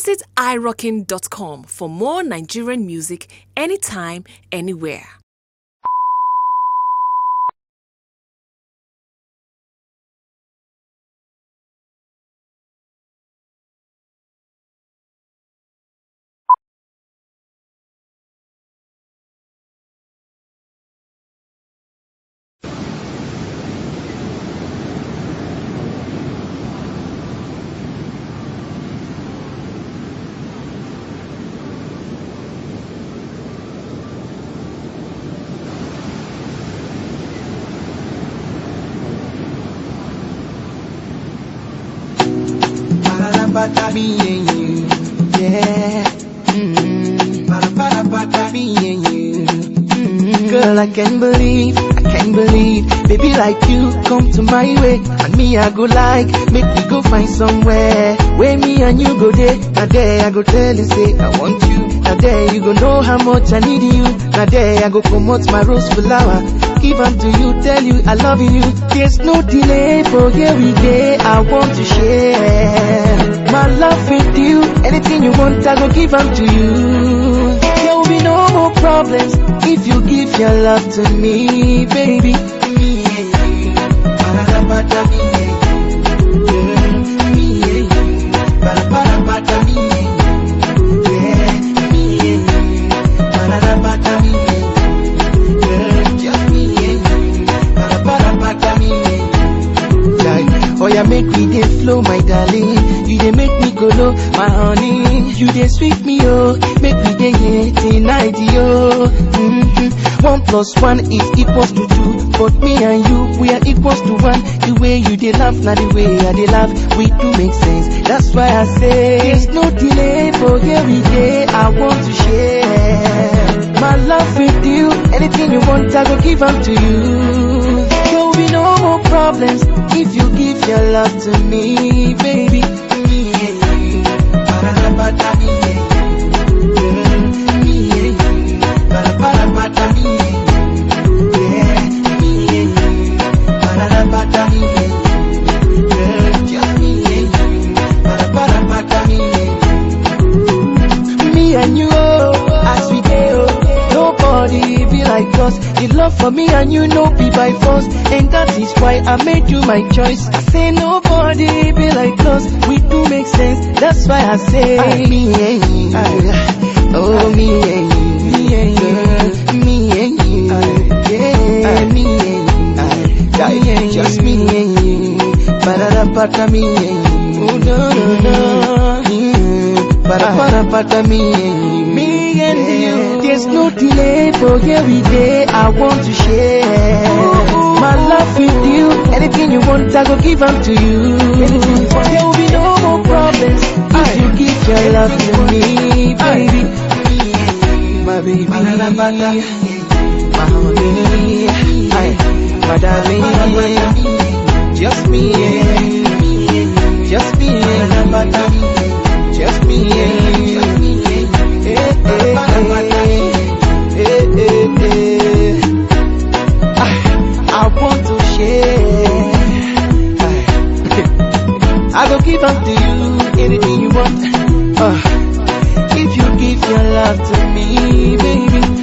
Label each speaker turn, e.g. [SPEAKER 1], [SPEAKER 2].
[SPEAKER 1] Visit irockin.com for more Nigerian music anytime, anywhere.
[SPEAKER 2] Me and you, yeah. Me and you, girl, I can't believe, baby like you come to my way, and me I go like, make we go find somewhere where me and you go there. Now there I go tell you say I want you. Now there you go know how much I need you. Now there I go promote my rose flower, give them to you, tell you I love you. There's no delay, for here we go. I want to share my love with you. Anything you want, I go give them to you. There will be no more problems if you give your love to me, baby. Me and you, para me and you, me and you, para me and you, yeah, me and you, para me and you, just me and you, para me and you. Oh yeah, make me dey flow, my darling. You dey make me go low, my honey. You dey sweet me, oh. Make me dey here tonight, yo. 1 + 1 is equals to 2. But me and you, we are equals to 1. The way you dey laugh, now the way I dey laugh, we do make sense. That's why I say there's no delay, for here we dey. I want to share my love with you. Anything you want, I go give them to you. There will be no more problems if you give your love to me, baby. Me and you, para me and you, me and you, para me and you, yeah, me and you, para me and you, just me and you, para me and you. Me and you, as we go, nobody be like us. The love for me and you no be by force, and that is why I made you my choice. I say nobody be like us, we do make sense. That's why I say me and you, oh me and you, me and you, me and you, yeah, me and you, just me and you, para me and you, oh no, para me and you. Me and you, there's no delay, for here we day. I want to share my love with you. Anything you want, I go give them to you. There will be no more problems if you give your love to me, baby. My baby, my honey, my darling, just me and you, just me and you, just me and you. I want to share. I go give up to you anything you want. If you give your love to me, baby.